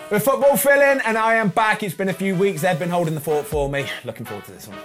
The football filling, and I am back. It's been a few weeks. They've been holding the fort for me. Looking forward to this one.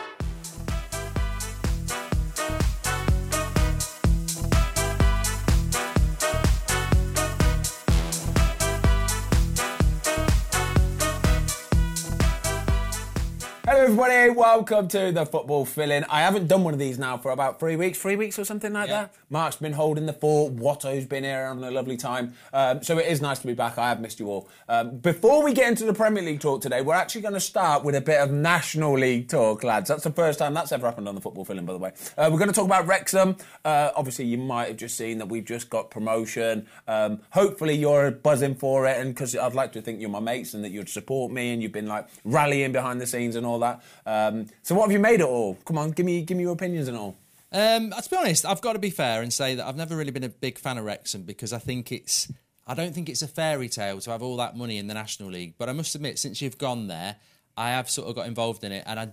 Hello everybody, welcome to the football fill-in. I haven't done one of these now for about 3 weeks or something like that. Mark's been holding the fort, Watto's been here having a lovely time. So it is nice to be back, I have missed you all. Before we get into the Premier League talk today, we're actually going to start with a bit of National League talk, lads. That's the first time that's ever happened on the football fill-in, by the way. We're going to talk about Wrexham. Obviously, you might have just seen that we've just got promotion. Hopefully you're buzzing for it, and because I'd like to think you're my mates and that you'd support me and you've been like rallying behind the scenes and all that. So what have you made it all? Come on, give me your opinions and all. To be honest, I've got to be fair and say that I've never really been a big fan of Wrexham because I don't think it's a fairy tale to have all that money in the National League. But I must admit, since you've gone there, I have sort of got involved in it, and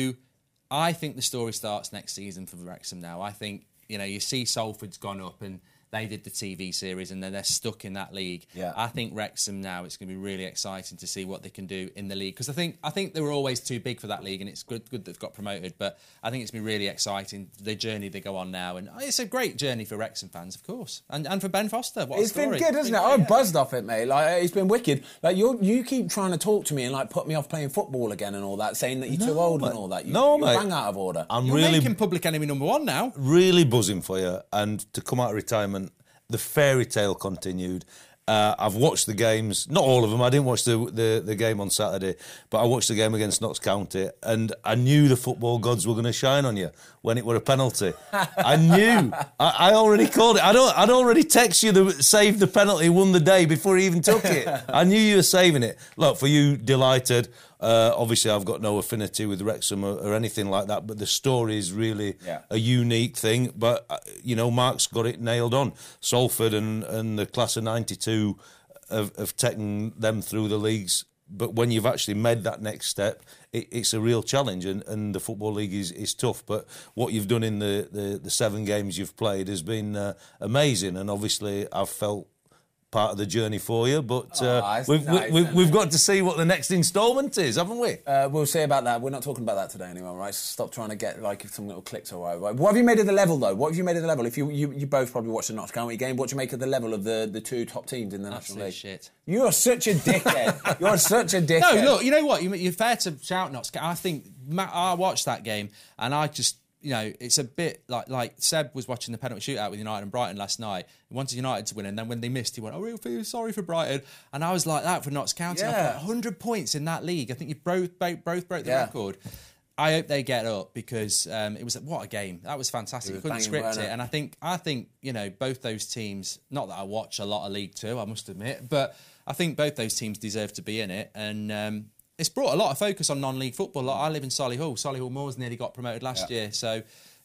I think the story starts next season for Wrexham now. I think, you see Salford's gone up and they did the TV series and then they're stuck in that league. Yeah. I think Wrexham now, it's going to be really exciting to see what they can do in the league. Because I think they were always too big for that league, and it's good they've got promoted. But I think it's been really exciting, the journey they go on now. And it's a great journey for Wrexham fans, of course. And for Ben Foster, what a story. It's been good, hasn't it? I'm buzzed off it, mate. Like, it's been wicked. Like, you keep trying to talk to me and like put me off playing football again and all that, saying that you're too old and all that. You're bang out of order. You're making public enemy number one now. Really buzzing for you. And to come out of retirement, the fairy tale continued. I've watched the games, not all of them. I didn't watch the game on Saturday, but I watched the game against Notts County, and I knew the football gods were going to shine on you when it were a penalty. I knew. I already called it. I'd already text you the saved the penalty, won the day before he even took it. I knew you were saving it. Look, for you, delighted. Obviously, I've got no affinity with Wrexham or anything like that, but the story is really a unique thing. But, Mark's got it nailed on. Salford and the class of 92 have taken them through the leagues. But when you've actually made that next step, it's a real challenge, and the Football League is tough. But what you've done in the 7 games you've played has been amazing, and obviously I've felt part of the journey for you, but we've got to see what the next instalment is, haven't we? We'll see about that. We're not talking about that today anymore, right? So stop trying to get like some little clicks or whatever. What have you made of the level, though? What have you made of the level? If you both probably watched the Notts County game, what do you make of the level of the 2 top teams in the National League? Shit. You're such a dickhead. You're such a dickhead. No, look, you know what? You're fair to shout Notts County. I think I watched that game and I just, it's a bit like Seb was watching the penalty shootout with United and Brighton last night. He wanted United to win, and then when they missed, he went, "I really feel sorry for Brighton." And I was like that for Notts County. Yeah. I thought 100 points in that league. I think you both broke the record. I hope they get up because it was what a game. That was fantastic. You couldn't script it, and I think both those teams. Not that I watch a lot of League Two, I must admit, but I think both those teams deserve to be in it, and. It's brought a lot of focus on non-league football. Like, I live in Solihull. Solihull Moors nearly got promoted last year. So,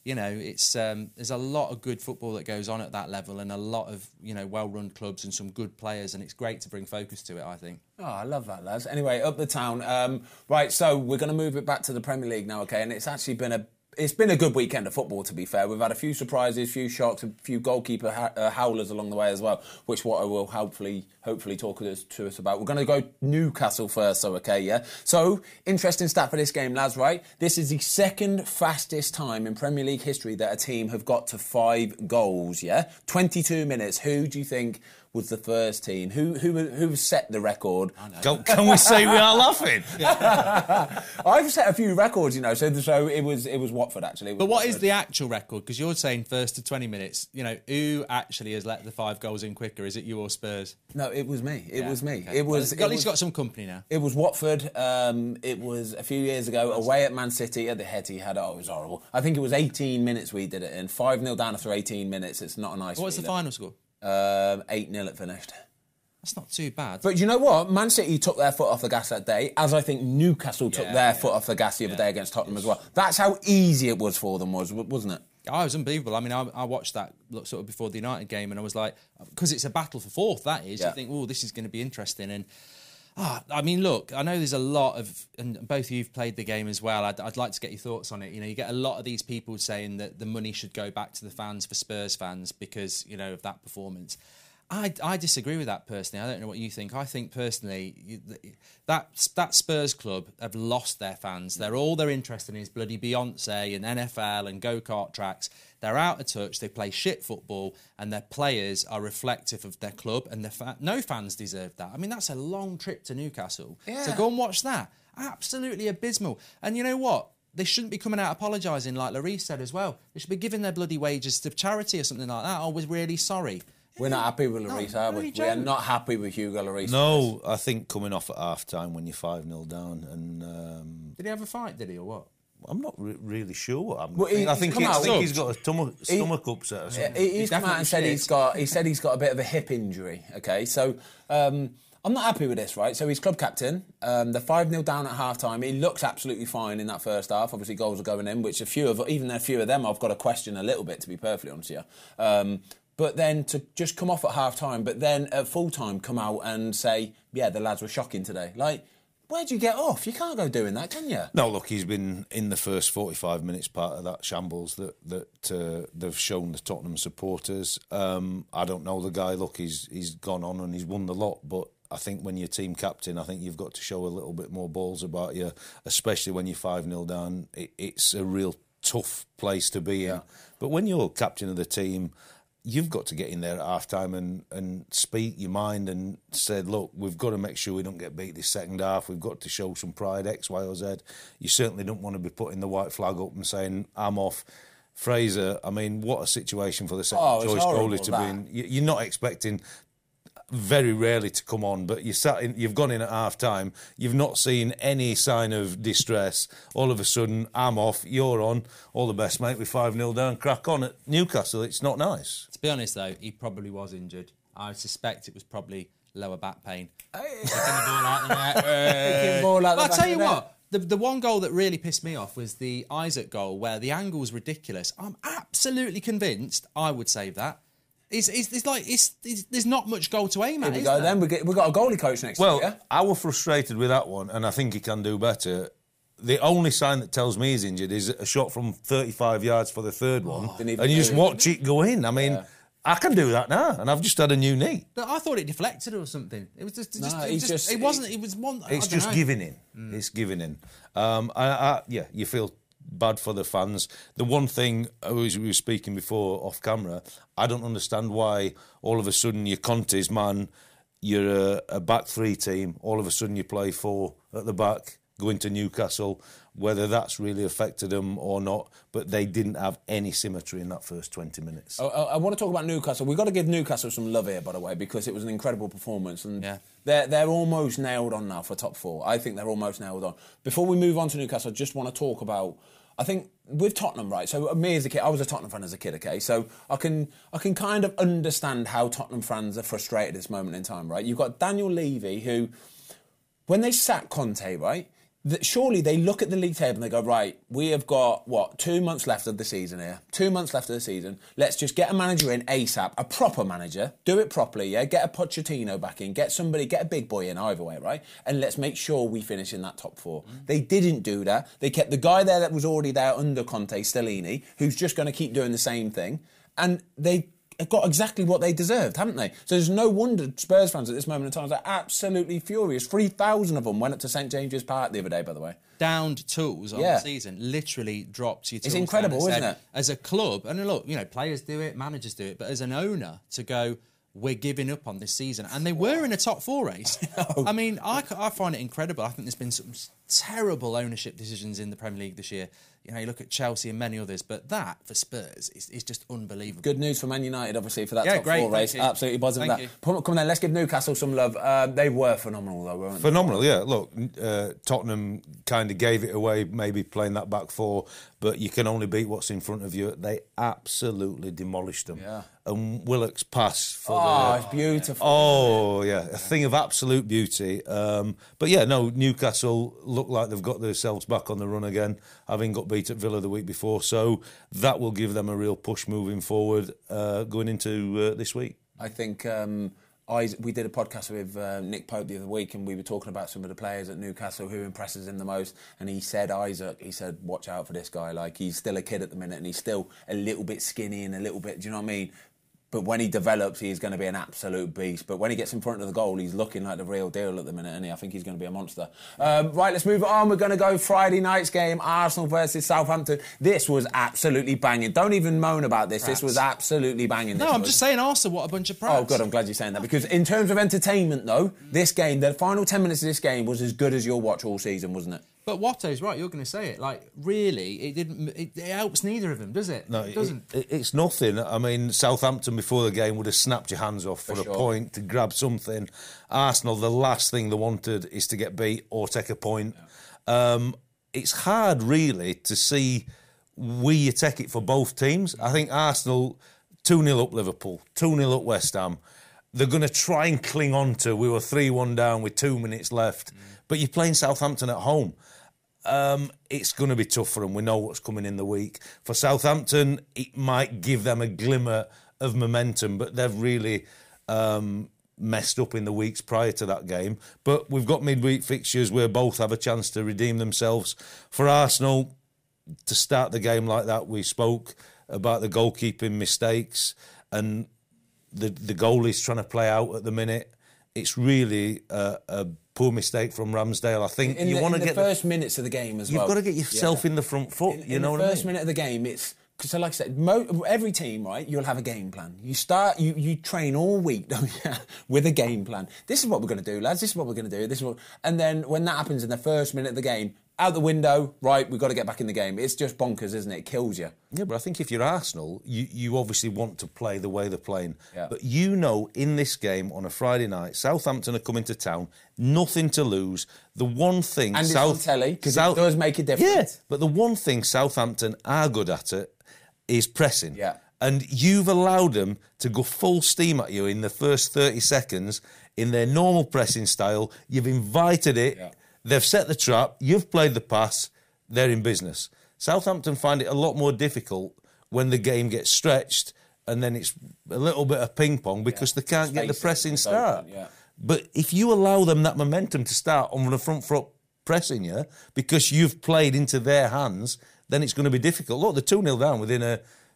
it's there's a lot of good football that goes on at that level, and a lot of, well-run clubs and some good players, and it's great to bring focus to it, I think. Oh, I love that, lads. Anyway, up the town. Right, so we're going to move it back to the Premier League now, okay? And it's actually been a good weekend of football, to be fair. We've had a few surprises, a few shocks, a few goalkeeper howlers along the way as well, which what I will hopefully talk to us about. We're going to go Newcastle first, so okay, yeah? So, interesting stat for this game, lads, right? This is the second fastest time in Premier League history that a team have got to 5 goals, yeah? 22 minutes. Who do you think was the first team? Who set the record? Can we say we are laughing? I've set a few records, so it was Watford, actually. But what is the actual record? Because you're saying first to 20 minutes. Who actually has let the 5 goals in quicker? Is it you or Spurs? No, it was me. It was me. Okay. It was. At least got some company now. It was Watford. It was a few years ago away at Man City at the Etihad. It was horrible. I think it was 18 minutes we did it in. 5-0 down after 18 minutes. It's not a nice. What was the final score? 8-0 it finished. That's not too bad. But you know what? Man City took their foot off the gas that day, as I think Newcastle took their foot off the gas the other day against Tottenham as well. That's how easy it was for them, wasn't it? Oh, it was unbelievable. I mean, I watched that sort of before the United game, and I was like, because it's a battle for fourth, that is. Yeah. You think, oh, this is going to be interesting. And I mean, look, I know there's a lot of, and both of you've played the game as well. I'd like to get your thoughts on it. You get a lot of these people saying that the money should go back to the fans for Spurs fans because, of that performance. I disagree with that personally. I don't know what you think. I think personally that Spurs club have lost their fans. All they're interested in is bloody Beyonce and NFL and go-kart tracks. They're out of touch. They play shit football, and their players are reflective of their club. And no fans deserve that. I mean, that's a long trip to Newcastle. Yeah. So go and watch that. Absolutely abysmal. And you know what? They shouldn't be coming out apologising like Lloris said as well. They should be giving their bloody wages to charity or something like that. Oh, we're really sorry. We're not happy with Lloris, are we? We are not happy with Hugo Lloris. No, I think coming off at half-time when you're 5-0 down and... Did he have a fight, did he, or what? I'm not really sure. I think he's got a stomach upset or something. He's come out and said he's got a bit of a hip injury, okay? So... I'm not happy with this, right? So he's club captain. They're 5-0 down at half-time. He looks absolutely fine in that first half. Obviously, goals are going in, which a few of them I've got to question a little bit, to be perfectly honest with you. But then to just come off at half-time, but then at full-time come out and say, yeah, the lads were shocking today. Like, where'd you get off? You can't go doing that, can you? No, look, he's been in the first 45 minutes part of that shambles that they've shown the Tottenham supporters. I don't know the guy. Look, he's gone on and he's won the lot, but I think when you're team captain, I think you've got to show a little bit more balls about you, especially when you're 5-0 down. It's a real tough place to be in. But when you're captain of the team, you've got to get in there at half-time and speak your mind and say, look, we've got to make sure we don't get beat this second half. We've got to show some pride, X, Y or Z. You certainly don't want to be putting the white flag up and saying, I'm off. Fraser, I mean, what a situation for the second choice goalie to be in. You're not expecting... very rarely to come on, but you've gone in at half-time, you've not seen any sign of distress. All of a sudden, I'm off, you're on, all the best, mate, we're 5-0 down, crack on at Newcastle. It's not nice. To be honest, though, he probably was injured. I suspect it was probably lower back pain. But I'll tell you what, the one goal that really pissed me off was the Isaac goal, where the angle's ridiculous. I'm absolutely convinced I would save that. There's not much goal to aim at. Here we go then. We've got a goalie coach next year. Well, I was frustrated with that one, and I think he can do better. The only sign that tells me he's injured is a shot from 35 yards for the third one, and you just watch it go in. I mean, I can do that now, and I've just had a new knee. But I thought it deflected or something. It was just It's just giving in. It's giving in. You feel bad for the fans. The one thing, as we were speaking before off camera, I don't understand why all of a sudden you're Conte's man, you're a back three team, all of a sudden you play four at the back, go into Newcastle, whether that's really affected them or not, but they didn't have any symmetry in that first 20 minutes. I want to talk about Newcastle. We've got to give Newcastle some love here, by the way, because it was an incredible performance, and they're almost nailed on now for top four. I think they're almost nailed on. Before we move on to Newcastle, I just want to talk about, I think with Tottenham, right? So me as a kid, I was a Tottenham fan as a kid, okay? So I can kind of understand how Tottenham fans are frustrated at this moment in time, right? You've got Daniel Levy, who, when they sack Conte, right, surely they look at the league table and they go, right, we have got, 2 months left of the season here. 2 months left of the season. Let's just get a manager in ASAP, a proper manager, do it properly, yeah? Get a Pochettino back in, get a big boy in either way, right? And let's make sure we finish in that top four. They didn't do that. They kept the guy there that was already there under Conte, Stellini, who's just going to keep doing the same thing. And they got exactly what they deserved, haven't they? So there's no wonder Spurs fans at this moment in time are absolutely furious. 3,000 of them went up to St James's Park the other day, by the way. Downed tools on the season, literally dropped your tools. It's incredible, isn't it? As a club, and look, players do it, managers do it, but as an owner, to go, we're giving up on this season. And they were in a top four race. I mean, I find it incredible. I think there's been some terrible ownership decisions in the Premier League this year. You look at Chelsea and many others, but that, for Spurs, is just unbelievable. Good news for Man United, obviously, for that top four race. Absolutely buzzing with that. Come on then, let's give Newcastle some love. They were phenomenal, though, weren't they? Phenomenal, yeah. Look, Tottenham kind of gave it away, maybe playing that back four, but you can only beat what's in front of you. They absolutely demolished them. Yeah. And Willock's pass for it's beautiful. Oh, yeah, a thing of absolute beauty. But yeah, no, Newcastle look like they've got themselves back on the run again, having got beat at Villa the week before. So that will give them a real push moving forward going into this week. I think we did a podcast with Nick Pope the other week, and we were talking about some of the players at Newcastle who impresses him the most. And he said, watch out for this guy. Like, he's still a kid at the minute, and he's still a little bit skinny and a little bit, do you know what I mean? But when he develops, he's going to be an absolute beast. But when he gets in front of the goal, he's looking like the real deal at the minute, and I think he's going to be a monster. Right, let's move on. We're going to go Friday night's game, Arsenal versus Southampton. This was absolutely banging. Don't even moan about this. This was absolutely banging. No, I'm just saying Arsenal, what a bunch of prats. Oh, good, I'm glad you're saying that. Because in terms of entertainment, though, this game, the final 10 minutes of this game was as good as you'll watch all season, wasn't it? But Watto's right, you're going to say it. Like, really, it helps neither of them, does it? No, it doesn't. It's nothing. I mean, Southampton before the game would have snapped your hands off for a point to grab something. Arsenal, the last thing they wanted is to get beat or take a point. Yeah. It's hard, really, to see where you take it for both teams. I think Arsenal, 2-0 up Liverpool, 2-0 up West Ham. They're going to try and cling on to, we were 3-1 down with 2 minutes left. But you're playing Southampton at home. It's going to be tough for them. We know what's coming in the week. For Southampton, it might give them a glimmer of momentum, but they've really messed up in the weeks prior to that game. But we've got midweek fixtures where both have a chance to redeem themselves. For Arsenal, to start the game like that, we spoke about the goalkeeping mistakes and the goalie's trying to play out at the minute. It's really a poor mistake from Ramsdale. I think you want to get the first minutes of the game as well. You've got to get yourself in the front foot. You know what I mean? The first minute of the game, it's so like I said, every team, right? You'll have a game plan. You train all week, don't you, with a game plan. This is what we're going to do, lads. This is what we're going to do. And then when that happens in the first minute of the game, out the window, right, we've got to get back in the game. It's just bonkers, isn't it? It kills you. Yeah, but I think if you're Arsenal, you obviously want to play the way they're playing. Yeah. But you know, in this game on a Friday night, Southampton are coming to town, nothing to lose. The one thing... And it's on telly, because it does make a difference. Yeah, but the one thing Southampton are good at it is pressing. Yeah. And you've allowed them to go full steam at you in the first 30 seconds in their normal pressing style. You've invited it. Yeah. They've set the trap, you've played the pass, they're in business. Southampton find it a lot more difficult when the game gets stretched and then it's a little bit of ping-pong because they can't get the pressing start. Yeah. But if you allow them that momentum to start on the front foot pressing you because you've played into their hands, then it's going to be difficult. Look, they're 2-0 down within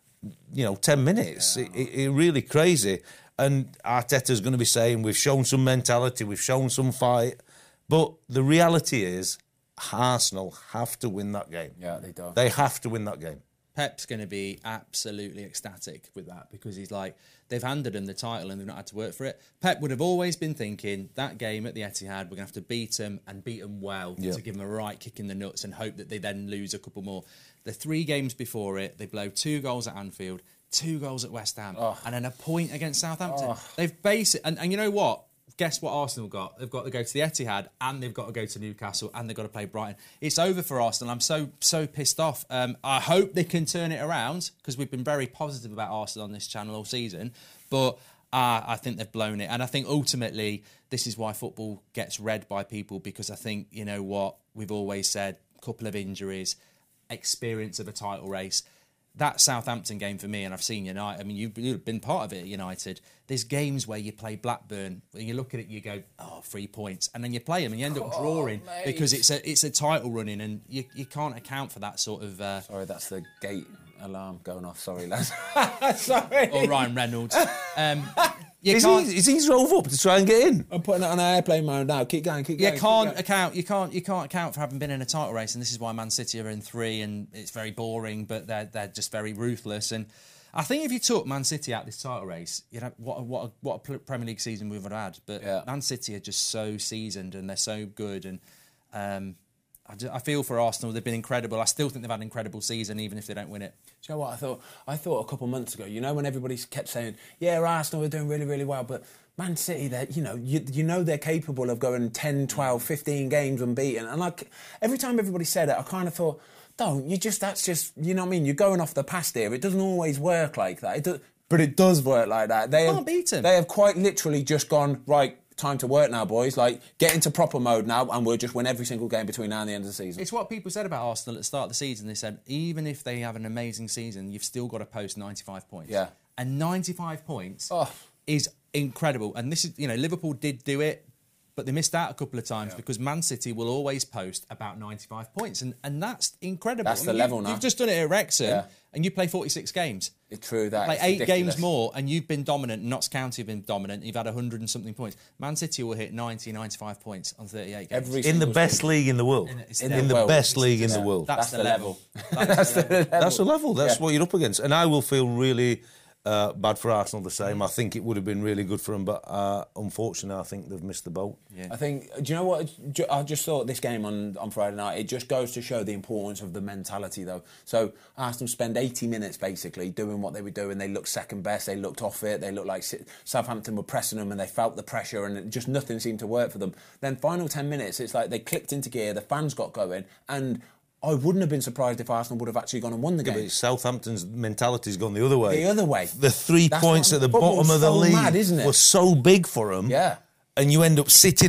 10 minutes. Yeah. It's really crazy. And Arteta's going to be saying, we've shown some mentality, we've shown some fight. But the reality is, Arsenal have to win that game. Yeah, they do. They have to win that game. Pep's going to be absolutely ecstatic with that because he's like, they've handed him the title and they've not had to work for it. Pep would have always been thinking, that game at the Etihad, we're going to have to beat them and beat them well to give them a right kick in the nuts and hope that they then lose a couple more. The 3 games before it, they blow 2 goals at Anfield, 2 goals at West Ham, and then a point against Southampton. They've basically... And you know what? Guess what Arsenal got? They've got to go to the Etihad and they've got to go to Newcastle and they've got to play Brighton. It's over for Arsenal. I'm so pissed off. I hope they can turn it around because we've been very positive about Arsenal on this channel all season. But I think they've blown it. And I think ultimately this is why football gets read by people because I think, you know what, we've always said, a couple of injuries, experience of a title race. That Southampton game for me, and I've seen United, I mean, you've been part of it at United, there's games where you play Blackburn, and you look at it, you go, 3 points, and then you play them, and you end up drawing, because it's a title running, and you can't account for that sort of... Sorry, that's the gate alarm going off, sorry, lads. Sorry. Or Ryan Reynolds. He drove up to try and get in. I'm putting it on airplane mode now. Keep going. You can't account for having been in a title race, and this is why Man City are in 3, and it's very boring, but they're just very ruthless. And I think if you took Man City out this title race, you know what a Premier League season we would have had. But Man City are just so seasoned and they're so good, and I feel for Arsenal. They've been incredible. I still think they've had an incredible season, even if they don't win it. Do you know what I thought a couple of months ago? You know, when everybody kept saying, "Yeah, Arsenal are doing really, really well," but Man City, they're capable of going 10, 12, 15 games unbeaten. And like every time everybody said it, I kind of thought, that's just, you know what I mean? You're going off the past here. It doesn't always work like that. But it does work like that. They can't beat them. They have quite literally just gone, right, time to work now, boys. Like, get into proper mode now, and we'll just win every single game between now and the end of the season. It's what people said about Arsenal at the start of the season. They said, even if they have an amazing season, you've still got to post 95 points. Yeah. And 95 points is incredible. And this is, Liverpool did do it, but they missed out a couple of times because Man City will always post about 95 points, and that's incredible. That's the level now. You've just done it at Wrexham, and you play 46 games. It's true that. Like 8 games more, and you've been dominant. Notts County have been dominant. You've had 100 and something points. Man City will hit 90, 95 points on 38 games. In the best league in the world. In the best league in the world. That's the level. That's the level. That's what you're up against. And I will feel really bad for Arsenal the same. I think it would have been really good for them, but unfortunately, I think they've missed the boat. Yeah. I think, do you know what? I just thought this game on Friday night, it just goes to show the importance of the mentality, though. So Arsenal spend 80 minutes basically doing what they were doing. They looked second best. They looked off it. They looked like Southampton were pressing them and they felt the pressure and just nothing seemed to work for them. Then final 10 minutes, it's like they clicked into gear, the fans got going, and I wouldn't have been surprised if Arsenal would have actually gone and won the game. But Southampton's mentality's gone the other way. The other way. The 3 points at the bottom of the league mad, isn't it? were so big for them. Yeah. And you end up sitting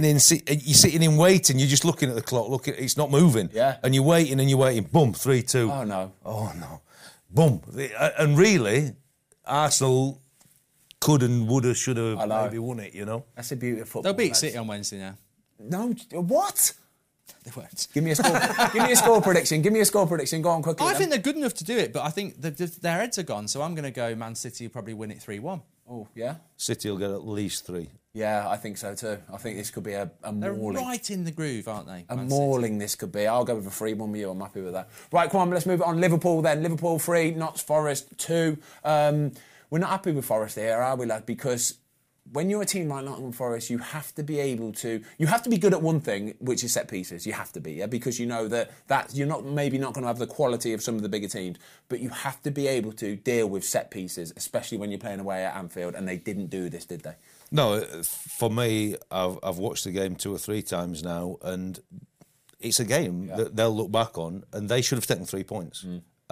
in waiting. You're just looking at the clock, it's not moving. Yeah. And you're waiting. Boom, 3-2. Oh, no. Oh, no. Boom. And really, Arsenal could and would have, should have maybe won it, you know? That's the beauty of football. They'll beat City on Wednesday now. No, what? They won't. Give me a score. Give me a score prediction. Give me a score prediction. Go on quickly. I think they're good enough to do it, but I think their heads are gone. So I'm going to go Man City will probably win it 3-1. Oh, yeah? City will get at least 3. Yeah, I think so too. I think this could be a They're mauling. right in the groove, aren't they? A mauling this could be. I'll go with a 3-1 with you. I'm happy with that. Right, come on, let's move it on. Liverpool then. Liverpool 3, Notts Forest 2. We're not happy with Forest here, are we, lad? Because when you're a team like Nottingham Forest, you have to be able to... You have to be good at one thing, which is set pieces. You have to be, yeah? Because you know that you're not going to have the quality of some of the bigger teams, but you have to be able to deal with set pieces, especially when you're playing away at Anfield, and they didn't do this, did they? No, for me, I've watched the game 2 or 3 times now, and it's a game that they'll look back on, and they should have taken 3 points.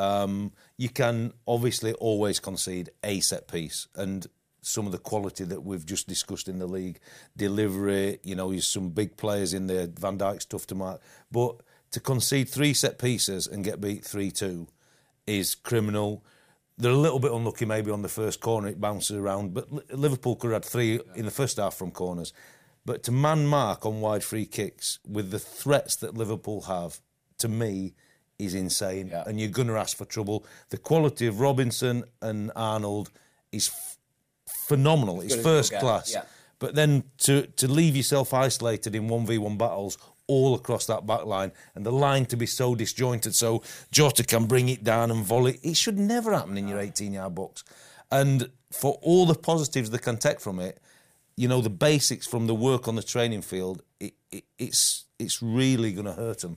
You can obviously always concede a set piece, and some of the quality that we've just discussed in the league, delivery, there's some big players in there, Van Dijk's tough to mark, but to concede 3 set pieces and get beat 3-2 is criminal. They're a little bit unlucky maybe on the first corner, it bounces around, but Liverpool could have had 3 in the first half from corners. But to man mark on wide free kicks with the threats that Liverpool have, to me, is insane. Yeah. And you're going to ask for trouble. The quality of Robinson and Arnold is phenomenal. It's first class. Yeah. But then to leave yourself isolated in 1v1 battles all across that back line, and the line to be so disjointed so Jota can bring it down and volley, it should never happen in your 18-yard box. And for all the positives they can take from it, the basics from the work on the training field, it's really going to hurt them.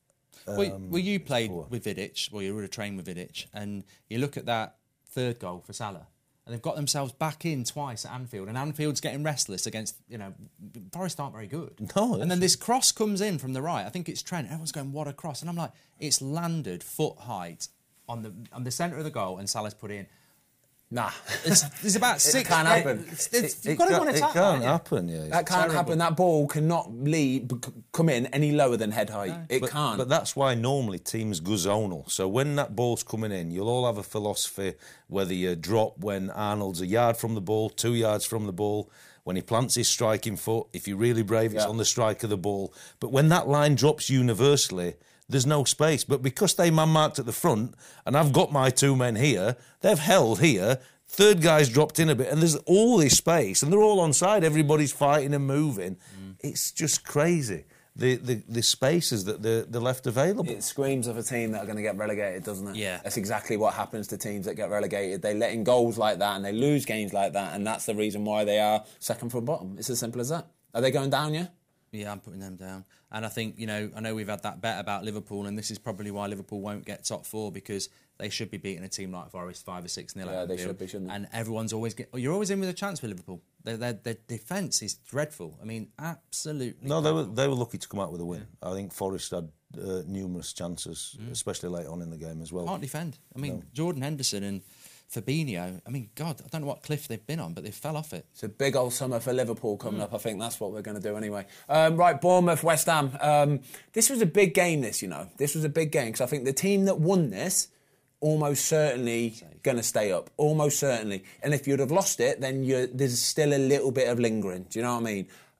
Well, you played with Vidic, you would have trained with Vidic, and you look at that 3rd goal for Salah, and they've got themselves back in twice at Anfield, and Anfield's getting restless against, Forest aren't very good. No. And then this cross comes in from the right. I think it's Trent. Everyone's going, what a cross. And I'm like, it's landed foot height on the centre of the goal, and Salah's put in. Nah. There's about 6... It can't happen. You've got to go and attack. It can't happen, yeah. That can't happen. That ball cannot come in any lower than head height. No. It can't. But that's why normally teams go zonal. So when that ball's coming in, you'll all have a philosophy, whether you drop when Arnold's a yard from the ball, 2 yards from the ball, when he plants his striking foot, if you're really brave, it's on the strike of the ball. But when that line drops universally, there's no space. But because they man-marked at the front, and I've got my 2 men here, they've held here, 3rd guy's dropped in a bit, and there's all this space, and they're all on side, everybody's fighting and moving. It's just crazy, the spaces that they're left available. It screams of a team that are going to get relegated, doesn't it? Yeah. That's exactly what happens to teams that get relegated. They let in goals like that, and they lose games like that, and that's the reason why they are second from bottom. It's as simple as that. Are they going down, yeah? Yeah, I'm putting them down. And I think, I know we've had that bet about Liverpool, and this is probably why Liverpool won't get top 4, because they should be beating a team like Forest 5 or 6-0. Yeah, they should be, shouldn't they? And everyone's always... You're always in with a chance with Liverpool. Their defence is dreadful. I mean, absolutely... No, they were lucky to come out with a win. Yeah. I think Forest had numerous chances, especially late on in the game as well. Can't defend. I mean, Jordan Henderson and Fabinho, I mean, God, I don't know what cliff they've been on, but they fell off it. It's a big old summer for Liverpool coming up. I think that's what we're going to do anyway. Right, Bournemouth, West Ham. This was a big game, This was a big game, because I think the team that won this almost certainly going to stay up. Almost certainly. And if you'd have lost it, then there's still a little bit of lingering. Do you know what I mean?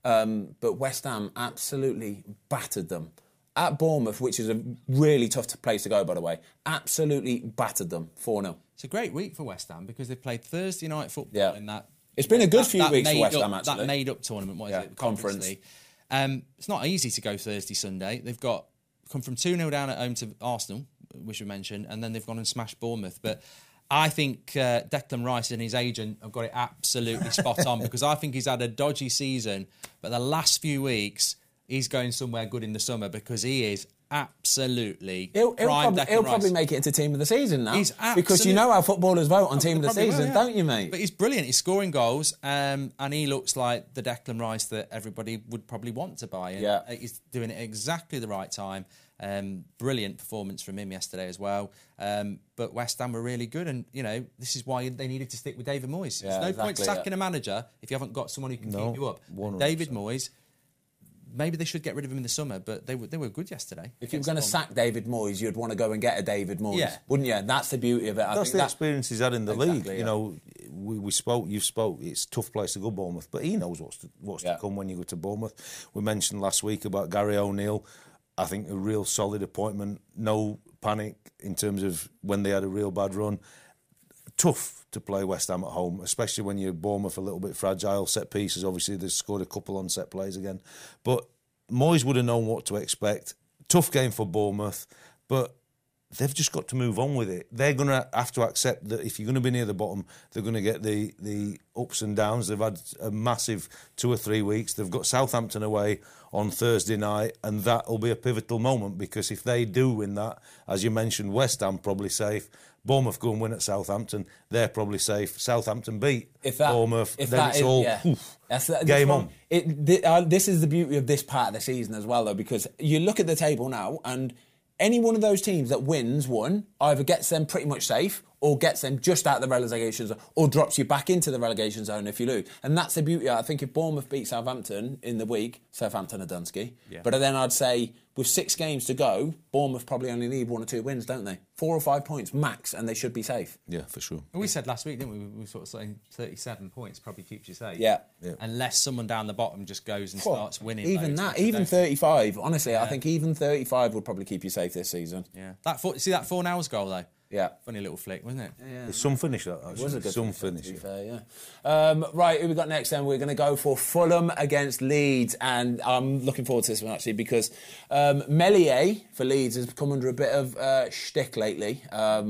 But West Ham absolutely battered them. At Bournemouth, which is a really tough place to go, by the way, absolutely battered them 4-0. It's a great week for West Ham because they've played Thursday night football in that. It's been a good few weeks for West Ham, actually. That made-up tournament, what is it? Conference. League. It's not easy to go Thursday, Sunday. They've come from 2-0 down at home to Arsenal, which we mentioned, and then they've gone and smashed Bournemouth. But I think Declan Rice and his agent have got it absolutely spot on because I think he's had a dodgy season, but the last few weeks he's going somewhere good in the summer because he is absolutely He'll probably make it into team of the season now. Because you know how footballers vote on team of the season, don't you, mate? But he's brilliant. He's scoring goals, and he looks like the Declan Rice that everybody would probably want to buy. And he's doing it at exactly the right time. Brilliant performance from him yesterday as well. But West Ham were really good, and this is why they needed to stick with David Moyes. There's no point sacking a manager if you haven't got someone who can keep you up. 100%. David Moyes. Maybe they should get rid of him in the summer, but they were good yesterday. If you were going to sack David Moyes, you'd want to go and get a David Moyes, wouldn't you? That's the beauty of it. That's the experience he's had in the league. We spoke, you've spoke, it's a tough place to go, Bournemouth, but he knows what's to come when you go to Bournemouth. We mentioned last week about Gary O'Neill. I think a real solid appointment, no panic in terms of when they had a real bad run. Tough to play West Ham at home, especially when you're Bournemouth a little bit fragile. Set pieces, obviously, they've scored a couple on set plays again. But Moyes would have known what to expect. Tough game for Bournemouth, but they've just got to move on with it. They're going to have to accept that if you're going to be near the bottom, they're going to get the ups and downs. They've had a massive 2 or 3 weeks. They've got Southampton away on Thursday night, and that will be a pivotal moment because if they do win that, as you mentioned, West Ham probably safe. Bournemouth go and win at Southampton, they're probably safe. Southampton beat Bournemouth, then it's all game on. This is the beauty of this part of the season as well, though, because you look at the table now and any one of those teams that wins one either gets them pretty much safe or gets them just out of the relegation zone or drops you back into the relegation zone if you lose. And that's the beauty. I think if Bournemouth beat Southampton in the week, Southampton are Dunsky. Yeah. But then I'd say with 6 games to go, Bournemouth probably only need 1 or 2 wins, don't they? 4 or 5 points max, and they should be safe. Yeah, for sure. We said last week, didn't we? We were sort of saying 37 points probably keeps you safe. Yeah. Unless someone down the bottom just goes and starts winning. Even 35, honestly, I think even 35 would probably keep you safe this season. Yeah. See that Fornals goal, though? Yeah. Funny little flick, wasn't it? Yeah. It's some finish, that, actually. It was a good finish. To be fair, yeah. Right, who we got next then? We're going to go for Fulham against Leeds, and I'm looking forward to this one, actually, because Meslier for Leeds has come under a bit of shtick lately. A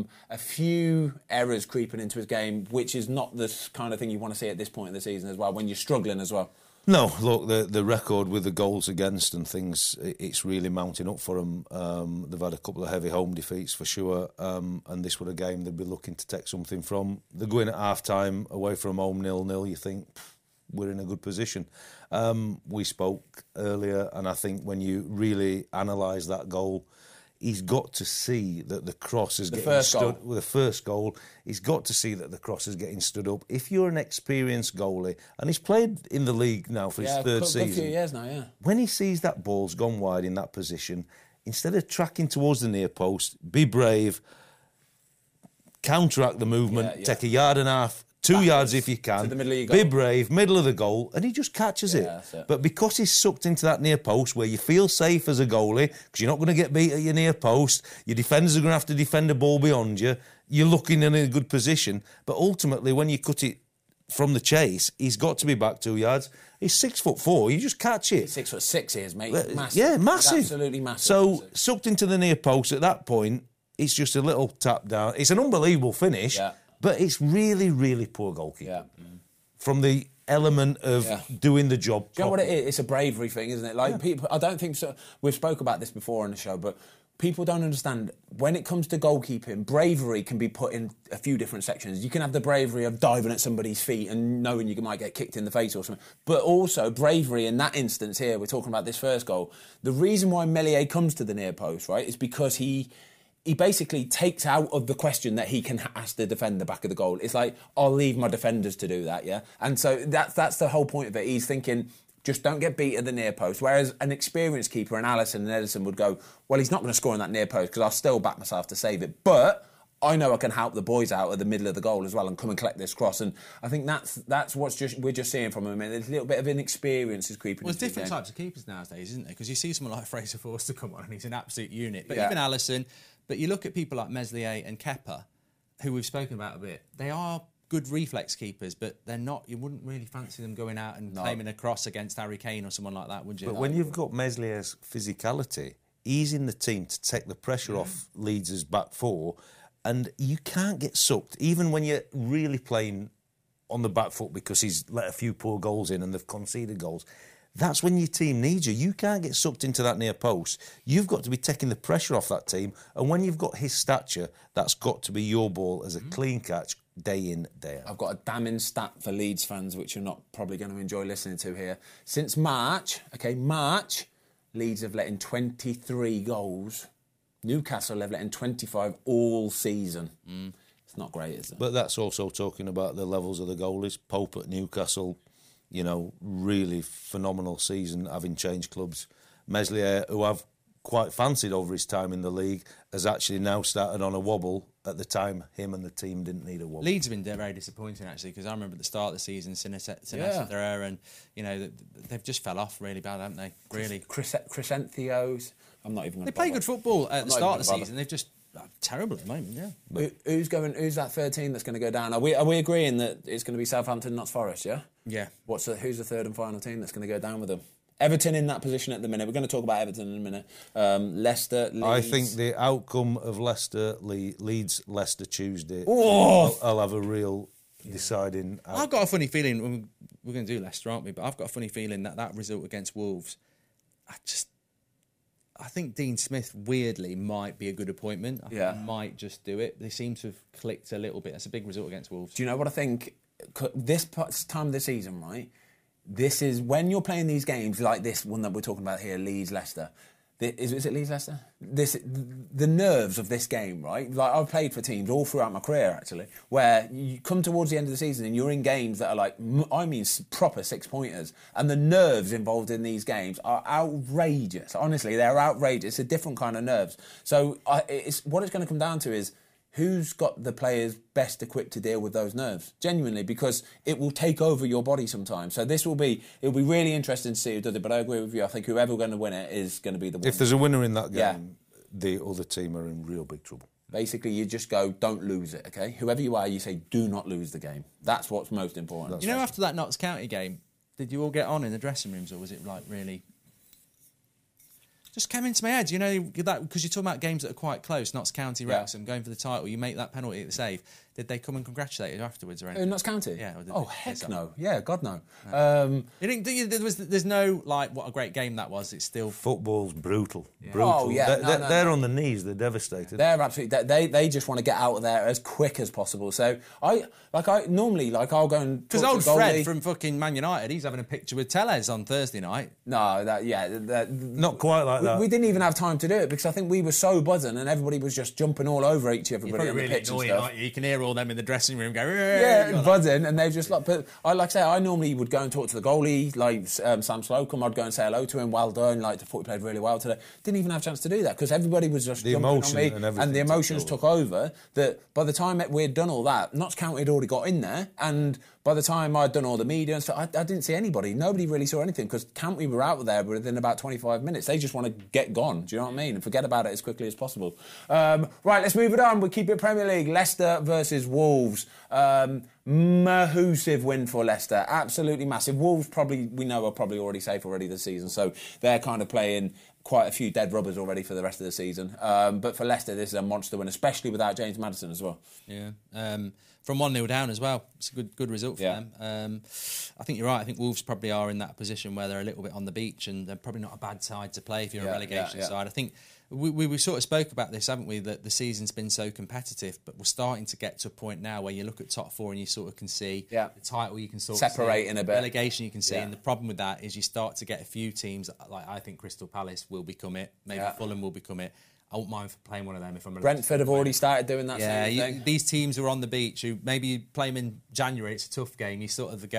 few errors creeping into his game, which is not the kind of thing you want to see at this point in the season as well, when you're struggling as well. No, look, the record with the goals against and things, it's really mounting up for them. They've had a couple of heavy home defeats for sure, and this was a game they'd be looking to take something from. They're going at half-time away from home 0-0, you think, we're in a good position. We spoke earlier, and I think when you really analyse that goal, he's got to see that the cross is getting stood with the first goal. He's got to see that the cross is getting stood up. If you're an experienced goalie, and he's played in the league now for his third season, a few years now, yeah. When he sees that ball's gone wide in that position, instead of tracking towards the near post, be brave, counteract the movement, take a yard and a half. 2 yards if you can. To the middle of your goal. Be brave, middle of the goal, and he just catches it. But because he's sucked into that near post where you feel safe as a goalie, because you're not going to get beat at your near post, your defenders are going to have to defend a ball beyond you, you're looking in a good position. But ultimately, when you cut it from the chase, he's got to be back 2 yards. He's 6'4", you just catch it. 6'6" he is, mate. Massive. Yeah, massive. Absolutely massive. So, sucked into the near post at that point, it's just a little tap down. It's an unbelievable finish. Yeah. But it's really, really poor goalkeeping. Yeah. From the element of doing the job. Do you know what it is? It's a bravery thing, isn't it? Like people, I don't think so. We've spoke about this before on the show, but people don't understand when it comes to goalkeeping, bravery can be put in a few different sections. You can have the bravery of diving at somebody's feet and knowing you might get kicked in the face or something. But also bravery in that instance here, we're talking about this first goal. The reason why Meslier comes to the near post, right, is because he basically takes out of the question that he can ask the defender back of the goal. It's like, I'll leave my defenders to do that, yeah? And so that's the whole point of it. He's thinking, just don't get beat at the near post. Whereas an experienced keeper, and Alisson and Ederson would go, well, he's not going to score in that near post because I'll still back myself to save it. But I know I can help the boys out at the middle of the goal as well and come and collect this cross. And I think that's what's we're just seeing from him. And there's a little bit of inexperience is creeping. Well, there's different types of keepers nowadays, isn't there? Because you see someone like Fraser Forster come on and he's an absolute unit. But even Alisson. But you look at people like Meslier and Kepa, who we've spoken about a bit. They are good reflex keepers, but they're not. You wouldn't really fancy them going out and claiming a cross against Harry Kane or someone like that, would you? But when you've got Meslier's physicality, he's in the team to take the pressure off Leeds' back four. And you can't get sucked, even when you're really playing on the back foot because he's let a few poor goals in and they've conceded goals. That's when your team needs you. You can't get sucked into that near post. You've got to be taking the pressure off that team. And when you've got his stature, that's got to be your ball as a clean catch day in, day out. I've got a damning stat for Leeds fans, which you're not probably going to enjoy listening to here. Since March, Leeds have let in 23 goals. Newcastle have let in 25 all season. It's not great, is it? But that's also talking about the levels of the goalies. Pope at Newcastle, really phenomenal season, having changed clubs. Meslier, who I've quite fancied over his time in the league, has actually now started on a wobble. At the time, him and the team didn't need a wobble. Leeds have been very disappointing, actually, because I remember at the start of the season, Sinisa there, and they've just fell off really bad, haven't they? Really. Crescentios. I'm not even going to. They play good football at the start of the season. They've just terrible at the moment. Yeah. But who's that third team that's going to go down? Are we agreeing that it's going to be Southampton, Notts Forest? Yeah. Yeah. Who's the third and final team that's going to go down with them? Everton in that position at the minute. We're going to talk about Everton in a minute. Leicester, Leeds. I think the outcome of Leeds-Leicester Tuesday, I'll have a real deciding. I've got a funny feeling we're going to do Leicester, aren't we? But I've got a funny feeling that result against Wolves, I think Dean Smith weirdly might be a good appointment. I think he might just do it. They seem to have clicked a little bit. That's a big result against Wolves. Do you know what I think? This time of the season, right? This is when you're playing these games like this one that we're talking about here, Leeds-Leicester. Is it Leeds-Leicester? The nerves of this game, right? Like, I've played for teams all throughout my career, actually, where you come towards the end of the season and you're in games that are like, proper six-pointers. And the nerves involved in these games are outrageous. Honestly, they're outrageous. It's a different kind of nerves. So what it's going to come down to is, who's got the players best equipped to deal with those nerves? Genuinely, because it will take over your body sometimes. So it'll be really interesting to see who does it. But I agree with you. I think whoever's going to win it is going to be the winner. If there's a winner in that game, the other team are in real big trouble. Basically, you just go, don't lose it, okay? Whoever you are, you say, do not lose the game. That's what's most important. After that Notts County game, did you all get on in the dressing rooms, or was it like really... Just came into my head, that because you're talking about games that are quite close. Notts County, Wrexham, going for the title. You make that penalty at the save. Did they come and congratulate you afterwards or anything? Notts County? Yeah. Heck no. Yeah, God no. You think there's no what a great game that was. It's still football's brutal. Yeah. Brutal. Oh yeah, they're on the knees. They're devastated. They're absolutely. They just want to get out of there as quick as possible. So I'll go and because old Fred from fucking Man United, he's having a picture with Tellez on Thursday night. No, not quite like that. We didn't even have time to do it because I think we were so buzzing and everybody was just jumping all over everybody on the pitch and stuff. You can hear all them in the dressing room go, buzzing, and they've just I normally would go and talk to the goalie, like Sam Slocum. I'd go and say hello to him, well done. I thought he played really well today. Didn't even have a chance to do that because everybody was just jumping on me, and the emotions took over. That by the time we'd done all that, Notts County had already got in there, and by the time I'd done all the media and stuff, I didn't see anybody. Nobody really saw anything because County were out there within about 25 minutes. They just want to get gone. Do you know what I mean? And forget about it as quickly as possible. Right, let's move it on. We keep it Premier League. Leicester versus Wolves. Massive win for Leicester. Absolutely massive. Wolves we know are probably already safe already this season, so they're kind of playing quite a few dead rubbers already for the rest of the season. But for Leicester, this is a monster win, especially without James Maddison as well. Yeah. From 1-0 down as well. It's a good result for them. I think you're right. I think Wolves probably are in that position where they're a little bit on the beach and they're probably not a bad side to play if you're a relegation side. I think we sort of spoke about this, haven't we, that the season's been so competitive, but we're starting to get to a point now where you look at top four and you sort of can see the title you can sort of separate in a bit. Relegation you can see. And the problem with that is you start to get a few teams, like I think Crystal Palace will become it, maybe Fulham will become it. I won't mind for playing one of them if I'm... Brentford have already started doing that same thing. These teams who are on the beach, who maybe you play them in January, it's a tough game, you sort of go,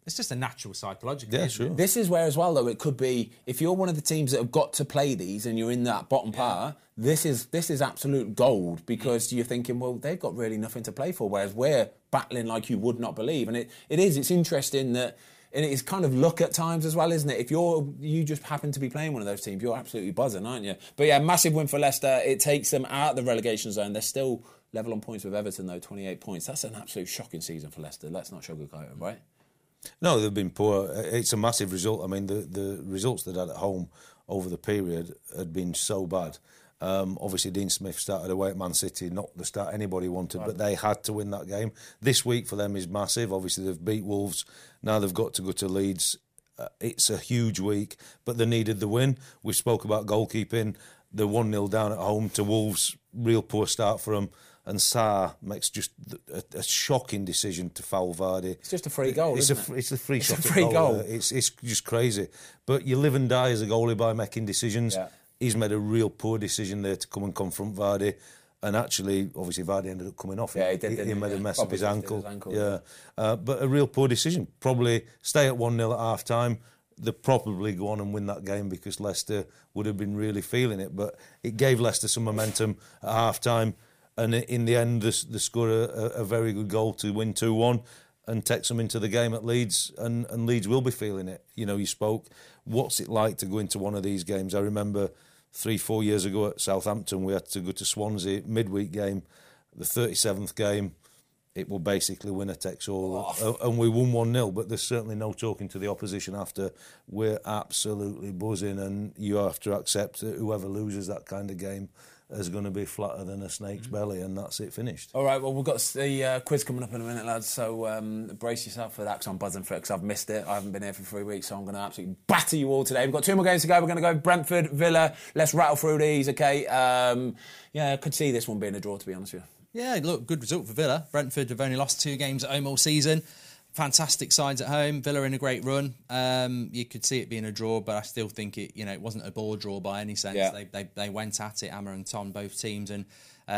It's just a natural psychological. Yeah, sure. This is where as well, though, it could be, if you're one of the teams that have got to play these and you're in that bottom part, this is absolute gold, because you're thinking, well, they've got really nothing to play for, whereas we're battling like you would not believe. And it's interesting that, and it's kind of luck at times as well, isn't it? If you just happen to be playing one of those teams, you're absolutely buzzing, aren't you? But yeah, massive win for Leicester. It takes them out of the relegation zone. They're still level on points with Everton, though, 28 points. That's an absolute shocking season for Leicester. Let's not sugarcoat it, right? No, they've been poor. It's a massive result. I mean, the results they had at home over the period had been so bad. Obviously, Dean Smith started away at Man City, not the start anybody wanted, but they had to win that game. This week for them is massive. Obviously, they've beat Wolves. Now they've got to go to Leeds. It's a huge week, but they needed the win. We spoke about goalkeeping. They're 1-0 down at home to Wolves. Real poor start for them. And Sarr makes just a shocking decision to foul Vardy. It's just a free goal, It's a free goal. It's just crazy. But you live and die as a goalie by making decisions. Yeah. He's made a real poor decision there to come and confront Vardy. And actually, obviously, Vardy ended up coming off. Yeah, he did. He made a mess of his ankle. Yeah. But a real poor decision. Probably stay at 1-0 at half-time. They'd probably go on and win that game because Leicester would have been really feeling it. But it gave Leicester some momentum at half-time. And in the end, they score a very good goal to win 2-1 and takes them into the game at Leeds. And Leeds will be feeling it. You know, you spoke, what's it like to go into one of these games? I remember 3-4 years ago at Southampton, we had to go to Swansea, midweek game, the 37th game. It will basically winner takes all. And we won 1-0, but there's certainly no talking to the opposition after. We're absolutely buzzing, and you have to accept that whoever loses that kind of game is going to be flatter than a snake's belly, and that's it, finished. All right, well, we've got the quiz coming up in a minute, lads, so brace yourself for that, because I'm buzzing for it, because I've missed it. I haven't been here for 3 weeks, so I'm going to absolutely batter you all today. We've got 2 more games to go. We're going to go Brentford, Villa. Let's rattle through these, OK? I could see this one being a draw, to be honest with you. Yeah, look, good result for Villa. Brentford have only lost 2 games at home all season. Fantastic sides at home. Villa in a great run. You could see it being a draw, but I still think it wasn't a ball draw by any sense. Yeah. They went at it, Ammer and Ton, both teams, and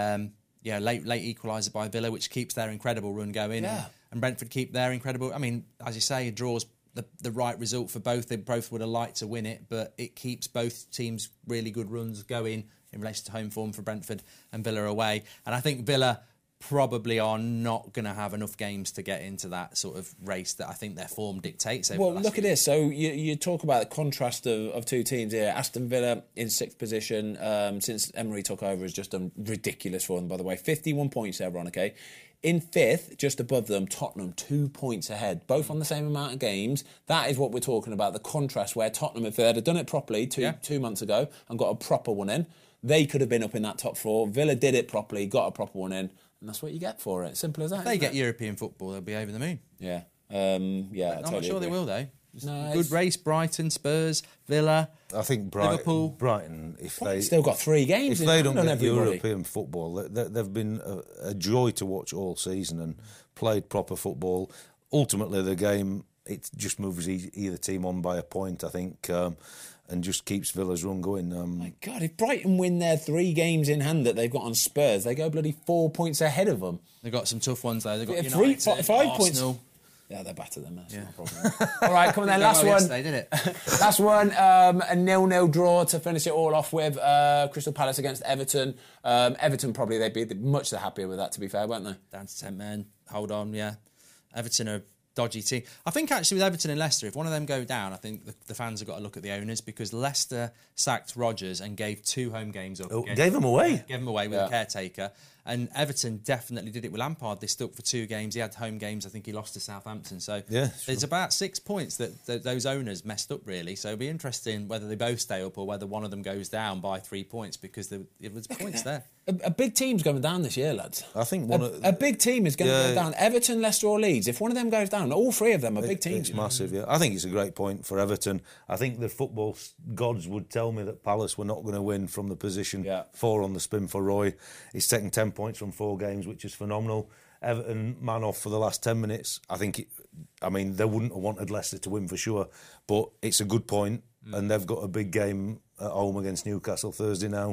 late equaliser by Villa, which keeps their incredible run going. Yeah. And Brentford keep their incredible. I mean, as you say, a draw's the right result for both. They both would have liked to win it, but it keeps both teams' really good runs going in relation to home form for Brentford and Villa away. And I think Villa probably are not going to have enough games to get into that sort of race that I think their form dictates. Well, look at this. So you talk about the contrast of 2 teams here. Aston Villa in 6th position since Emery took over has just done ridiculous for them, by the way. 51 points there, Ron, okay? In 5th, just above them, Tottenham, 2 points ahead, both on the same amount of games. That is what we're talking about, the contrast where Tottenham, if they had done it properly 2 months ago and got a proper one in, they could have been up in that top 4. Villa did it properly, got a proper one in, and that's what you get for it. Simple as that. If they get European football, they'll be over the moon. Yeah. I'm not sure they will, though. No, good race, Brighton, Spurs, Villa. I think Liverpool. Brighton, if they still got 3 games, if they don't get European football, they've been a joy to watch all season and played proper football. Ultimately, the game, it just moves either team on by a point, I think, and just keeps Villa's run going. My God, if Brighton win their 3 games in hand that they've got on Spurs, they go bloody 4 points ahead of them. They've got some tough ones, though. They've got United, 5 points. Yeah, they're better than us. No problem. All right, come on then. Last one. Did it? Last one. A 0-0 draw to finish it all off with. Crystal Palace against Everton. Everton probably they'd be much the happier with that. To be fair, weren't they? Down to 10 men. Hold on. Yeah, Everton are a dodgy team. I think actually with Everton and Leicester, if one of them go down, I think the fans have got to look at the owners, because Leicester sacked Rodgers and gave 2 home games up. Gave them away. Gave them away with a caretaker. And Everton definitely did it with Lampard. They stuck for 2 games. He had home games. I think he lost to Southampton. So there's about 6 points that those owners messed up, really. So it'll be interesting whether they both stay up or whether one of them goes down by 3 points, because it was points there. A big team's going down this year, lads. I think a big team is going to go down. Everton, Leicester or Leeds. If one of them goes down, all 3 of them are big teams. It's massive, yeah. I think it's a great point for Everton. I think the football gods would tell me that Palace were not going to win from the position 4 on the spin for Roy. He's taken 10 points from 4 games, which is phenomenal. Everton man off for the last 10 minutes. I think, they wouldn't have wanted Leicester to win for sure, but it's a good point, and they've got a big game at home against Newcastle Thursday now,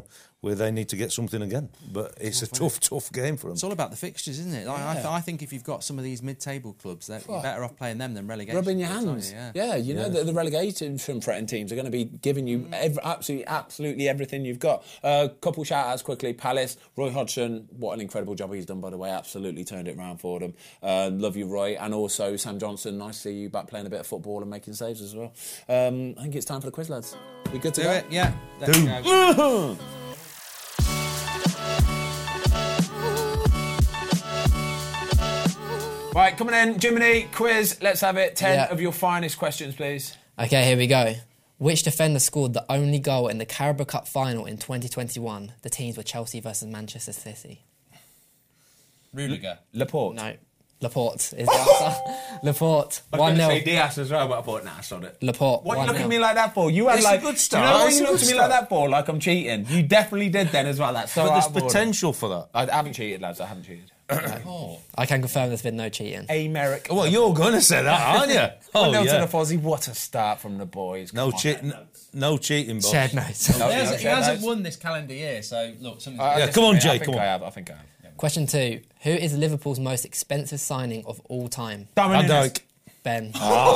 where they need to get something again. But it's a tough game for them. It's all about the fixtures, isn't it? Like, I think if you've got some of these mid-table clubs, you're better off playing them than relegation. Rubbing your clubs, hands. You know, the relegation from threatened teams are going to be giving you absolutely everything you've got. Couple shout-outs quickly. Palace, Roy Hodgson, what an incredible job he's done, by the way. Absolutely turned it around for them. Love you, Roy. And also Sam Johnson, nice to see you back playing a bit of football and making saves as well. I think it's time for the quiz, lads. We good to Do go? it, yeah. Let's go. Right, coming in, Jiminy, quiz, let's have it. 10 of your finest questions, please. Okay, here we go. Which defender scored the only goal in the Carabao Cup final in 2021? The teams were Chelsea versus Manchester City. Rudiger. Laporte. No. Laporte is the answer. Laporte. I was going to say 1-0. Diaz as well, but I thought, nah, sod it. Laporte. What are you 1-0. looking at me like that for? You had It's a like good start. You know what It's a you looked good at me like start. that for? Like I'm cheating. You definitely did then as well. That's so But out there's of order. potential for that. I haven't cheated, lads. I haven't cheated. I can confirm there's been no cheating. America. Well, you're going to say that, aren't you? Oh, to the Fozzie. What a start from the boys. No cheating. No cheating, boss. Shared notes. No, He hasn't shared won this calendar year, so look, something's... Yeah, come on, Jay, I think come on. I think I have. Yeah. Question 2. Who is Liverpool's most expensive signing of all time? Van Dijk. Ben.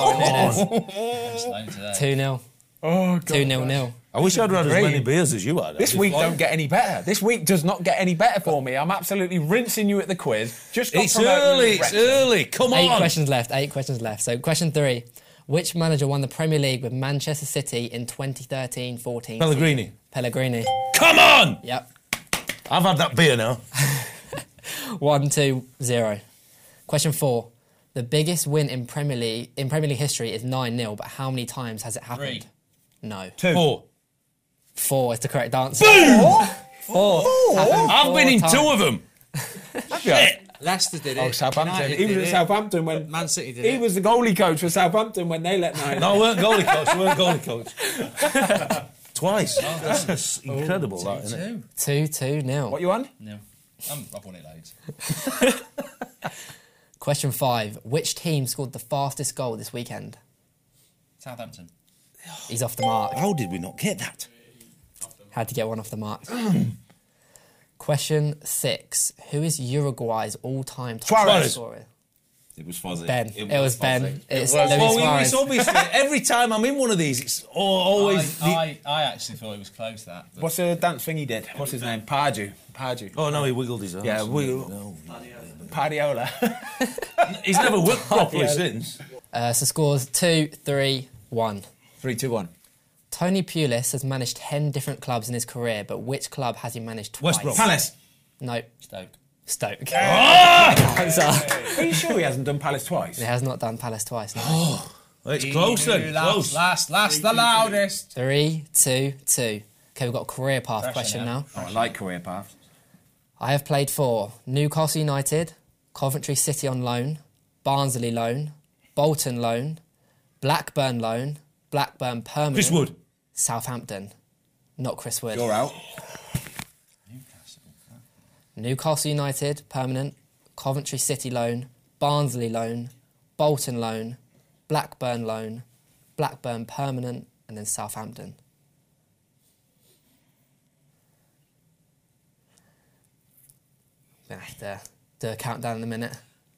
Slow today. 2-0. Oh, God. 2-0. I wish I'd had as many beers as you had. This week don't get any better. This week does not get any better for me. I'm absolutely rinsing you at the quiz. Just got It's promoted early. with It's Wrexham. early. Come 8 on. questions left. 8 questions left. So question 3. Which manager won the Premier League with Manchester City in 2013-14? Pellegrini. Pellegrini. Come on. Yep. I've had that beer now. 1-2-0. Question 4. The biggest win in Premier League history is 9-0, but how many times has it happened? 3. No. 2. 4. 4 is the correct answer. Boom! 4. I've been in 2 of them. Shit. Leicester did it. Oh, Southampton. United He was did at it. Southampton when Man City did he it. was the goalie coach for Southampton when they let 9. No, we weren't goalie coach. We weren't goalie coach. Twice. That's incredible, that, isn't it? 2-2-0. What you on? No. I've won it loads. Question 5. Which team scored the fastest goal this weekend? Southampton. He's off the mark. How did we not get that? Had to get one off the mark. Question 6. Who is Uruguay's all-time top Suarez. scorer? It was Fozzie. Ben. It was Ben. It's was. Luis Well, Suarez. it's obviously every time I'm in one of these, it's always. I actually thought it was close, that. But What's the dance thing he did? What's his name? Pardew. Oh no, he wiggled his arms. Yeah, No. Pardiola. He's never worked properly since. So scores 2-3-1. 3-2-1. Tony Pulis has managed 10 different clubs in his career, but which club has he managed twice? West Brom. Palace. No, Stoke. Stoke. Are you sure he hasn't done Palace twice? He has not done Palace twice. No. Well, it's close then. Close. Last, the loudest. 3-2-2. Okay, we've got a career path Pressure question now. now. Oh, I like career paths. I have played for Newcastle United, Coventry City on loan, Barnsley loan, Bolton loan, Blackburn loan, Blackburn permanent. Chris Wood. Southampton. Not Chris Wood. You're out. Newcastle United permanent, Coventry City loan, Barnsley loan, Bolton loan, Blackburn loan, Blackburn permanent, and then Southampton. Gonna have to do a countdown in a minute.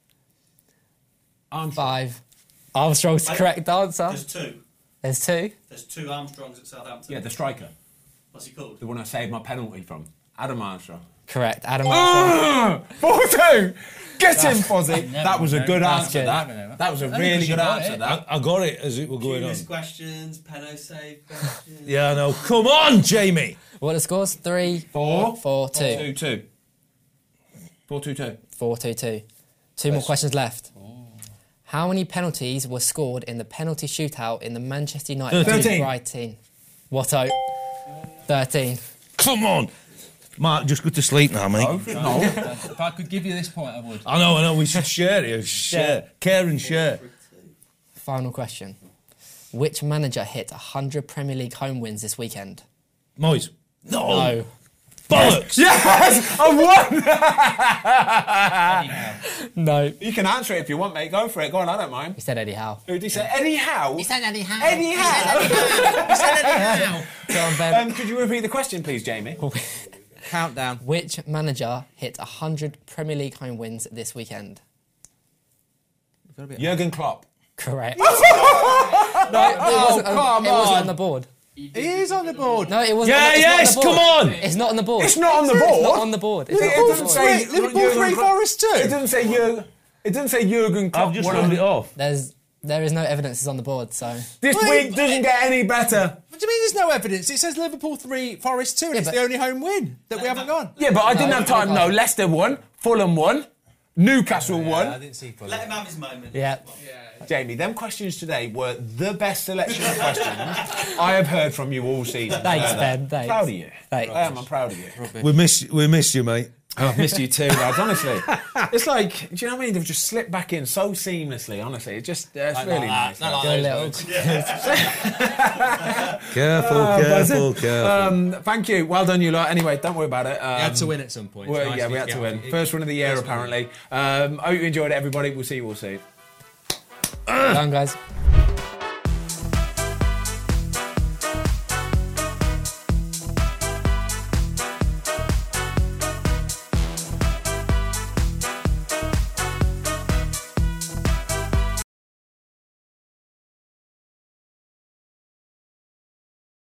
5. Armstrong's the correct answer. There's 2. There's 2. There's 2 Armstrongs at Southampton. Yeah, the striker. What's he called? The one I saved my penalty from. Adam Armstrong. Correct. Adam Armstrong. 4-2! Get him, Fozzie. Never That was a know. good That's answer, good. that. Never know. That was a Only really 'cause you good got answer, it. that. I got it as it were going on. Curious questions, Penno save questions. Yeah, I know. Come on, Jamie. What are the scores? 3, 4, 4, 2. 2-2. 4-2-2. 4-2-2. 2 more questions left. How many penalties were scored in the penalty shootout in the Manchester United 13. Brighton? Watto. 13. Come on. Mark, just go to sleep now, mate. No. If I could give you this point, I would. I know. We should share it. Share. Care and share. Final question. Which manager hit 100 Premier League home wins this weekend? Moyes. No. Bollocks. Yes! I won! No. You can answer it if you want, mate. Go for it. Go on, I don't mind. He said Eddie Howe. Who did he say? Eddie Howe? said Eddie Howe. Eddie Howe? Go on, Ben. Could you repeat the question, please, Jamie? Countdown. Which manager hit 100 Premier League home wins this weekend? Jurgen Klopp. Correct. No, it wasn't on the board. It is on the board. No, it wasn't. Yeah, it's yes, not on the board. come on. It's not on the board. It's not on the board. It's not on the board. It's not on the doesn't board. say Liverpool Jurgen 3, Klopp. Forest 2. It doesn't say Jurgen. It doesn't say Jurgen Klopp. I've just won rolled it off. There is no evidence it's on the board, so... This week doesn't get any better. What do you mean there's no evidence? It says Liverpool 3, Forest 2, and it's but- the only home win that we haven't gone. Yeah, but I didn't have time. No, Leicester won, Fulham won, Newcastle I won. didn't see Fulham. Let him have his moment. Yeah. Jamie, them questions today were the best selection of questions I have heard from you all season. Thanks, Ben. Thanks. Proud of you. Thanks. I am. I'm proud of you. We miss you, mate. Oh, I've missed you too, lads. Honestly, it's like, do you know what I mean? They've just slipped back in so seamlessly. Honestly, it's just it's really nice. Go little. Careful. Thank you. Well done, you lot. Anyway, don't worry about it. We had to win at some point. Well, Nice yeah, to we had get to win. it. First win of the year, apparently. Hope you enjoyed it, everybody. We'll see you all soon. Well done, guys.